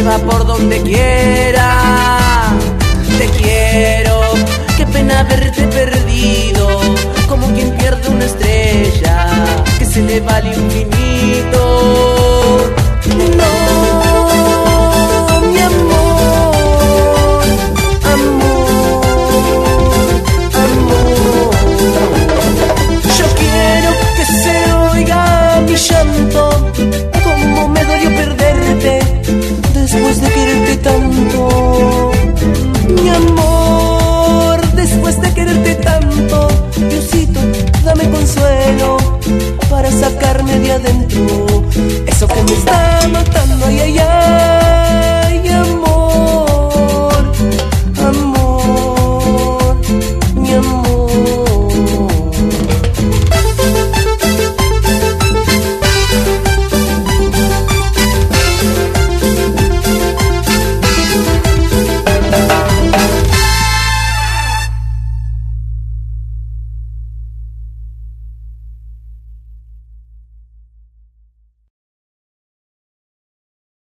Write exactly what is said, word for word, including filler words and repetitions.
lleva por donde quiera. Te quiero, qué pena verte perdido, como quien pierde una estrella que se le va al infinito. No, mi amor, amor, amor. Yo quiero que se oiga mi llanto, como me dolió perderte después de quererte tanto. Mi amor, después de quererte tanto, Diosito, dame consuelo para sacarme de adentro eso que me está